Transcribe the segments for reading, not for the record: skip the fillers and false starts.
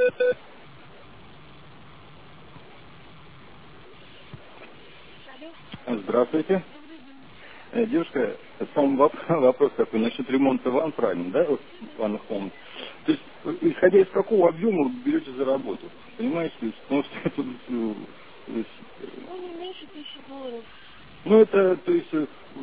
Здравствуйте. Девушка, сам вопрос такой насчет ремонта ванн, правильно, да? Вот ванных комнат. То есть, исходя из какого объема вы берете за работу? Понимаете? То есть, потому что это, Ну, не меньше $1000. ну, это, то есть,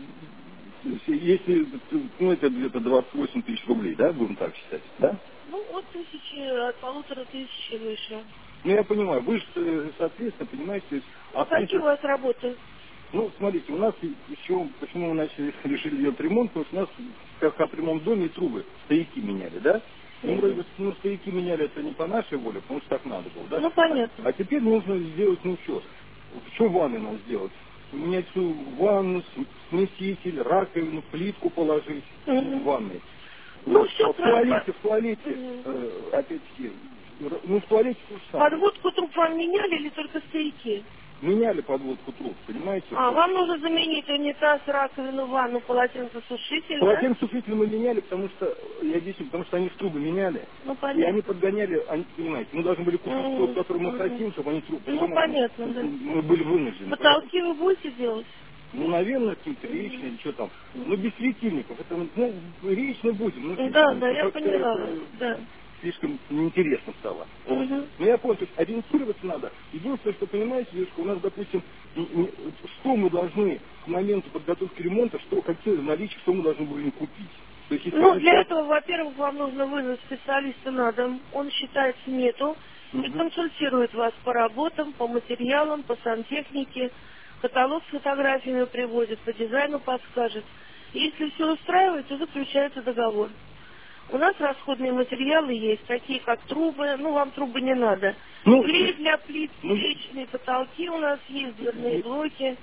если, ну, это где-то 28 тысяч рублей, да, будем так считать, да? Ну, от 1000, от 1500 выше. Ну, я понимаю, вы же, соответственно, понимаете, то есть, Ну, а в какие у принципе, вас работы? ну, смотрите, у нас еще, почему мы начали, решили делать ремонт, потому что у нас как в ремонт доме и трубы, стояки меняли, да? Ну, вроде бы, ну, стояки меняли, это не по нашей воле, потому что так надо было, да? Ну, понятно. А теперь нужно сделать, ну, что ванны надо сделать? Менять всю ванну, смеситель, раковину, плитку положить в Мгм. ванной. Ну, Вот. все А в туалете, Мгм. опять-таки, ну, в туалете то же самое. Подводку труб вам меняли или только стояки? Меняли подводку труб, понимаете? А, вам нужно заменить унитаз, раковину, ванну, полотенцесушитель, да? Полотенцесушители мы меняли, потому что, я объясню, потому что они в трубы меняли, Ну, и они понятно. подгоняли, они, понимаете, мы должны были купить тот, Мгм. который мы Мгм. хотим, чтобы они трубы, Ну, поэтому понятно, да. мы были вынуждены. Поэтому, Потолки вы будете делать? ну, наверное, какие-то Мгм. речные, что там, ну, Мгм. без светильников, это, ну, речно будем, ну, Да, да, светильники, я как-то поняла вас, это да. слишком неинтересно стало. Вот. Мгм. Но я понял, то есть ориентироваться надо. Единственное, что, понимаете, девушка, у нас, допустим, что мы должны к моменту подготовки ремонта, какие наличия, что мы должны будем купить. То есть, если Ну, вам для сейчас... этого, во-первых, вам нужно вызвать специалиста на дом. Он считает смету и Мгм. консультирует вас по работам, по материалам, по сантехнике. Каталог с фотографиями приводит, по дизайну подскажет. Если все устраивает, то заключается договор. У нас расходные материалы есть, такие как трубы, ну вам трубы не надо. Ну, Клей для плитки, ну, личные потолки у нас есть, дверные блоки.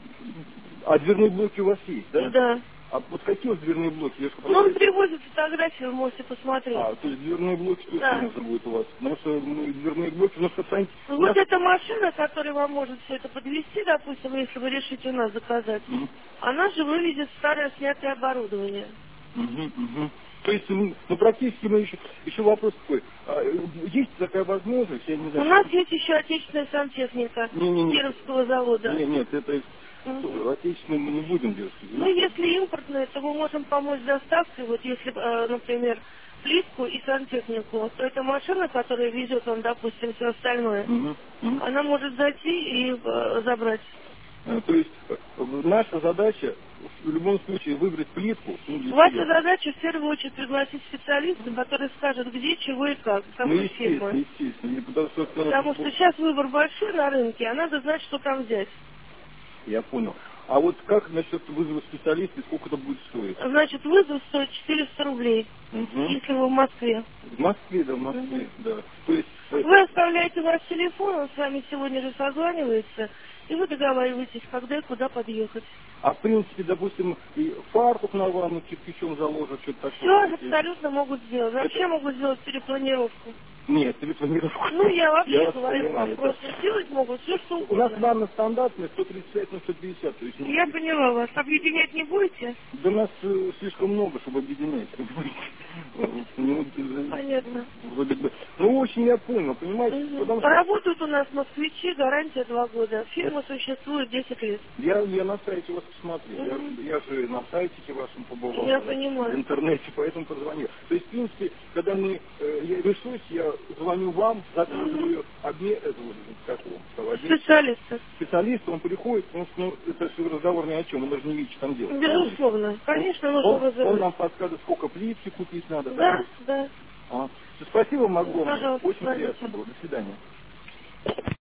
а дверные блоки у вас есть, да? Да. А вот какие у вас дверные блоки? Я же Ну, он просто... приводит фотографии, вы можете посмотреть. А, то есть дверные блоки тоже Да. нужно будет у вас. Потому что дверные блоки, ну, что Ну, у вот нас... эта машина, которая вам может все это подвести, допустим, если вы решите у нас заказать, Мгм. она же вывезет старое снятое оборудование. Мгм, мгм. То есть, ну, практически мы еще вопрос такой. Есть такая возможность, я не У знаю, нас есть еще отечественная сантехника не-не-не, Кировского завода. нет, это Мгм. отечественную мы не будем делать. Ну, если импортные, то мы можем помочь с доставкой. Вот если, например, плитку и сантехнику, то эта машина, которая везет вам, допустим, все остальное, Мгм, мгм. она может зайти и забрать. То есть наша задача в любом случае выбрать плитку, ну, для Ваша себя. задача в первую очередь пригласить специалиста, который скажет, где, чего и как, Ну, какой фирмы. естественно. И потому что, Потому что сейчас выбор большой на рынке, а надо знать, что там взять. я понял. А вот как насчет вызова специалиста, и сколько это будет стоить? Значит, вызов стоит 400 рублей, Угу. если вы в Москве. В Москве, да, в Мгм. Москве, да. То есть, Вы оставляете ваш телефон, он с вами сегодня же созванивается, и вы договариваетесь, когда и куда подъехать. а в принципе, допустим, и фартук на ванну кирпичом заложат, что-то такое. Все абсолютно могут сделать. Это, Вообще могут сделать перепланировку. нет, телефонировку. Ну, я Я вообще вас говорю вам, понимаю. просто сделать могут все, что У нас угодно. ванна стандартная 135 на 150, то есть Я поняла вас. Объединять не будете? да нас слишком много, чтобы объединять. Ну, Понятно. вроде бы. Ну, очень я понял, понимаете, Мгм. потому что Работают у нас москвичи, гарантия 2 года. Фирма существует 10 лет. я на сайте вас посмотрел, Мгм. я же на сайте вашем побывал, Я в понимаю. интернете, поэтому позвонил. То есть, в принципе, когда я решусь, я звоню вам, Мгм. заказываю обмен, как его, обмен, Специалисты. специалист, он приходит, потому что ну, это же разговор ни о чем, он даже не видит, что там делать, правильно? Безусловно. Он, Конечно, нужно он вызывать. нам подскажет, сколько плитки купить надо, да? Да, да. Спасибо вам огромное, Пожалуйста, очень приятно звоните. было, до свидания.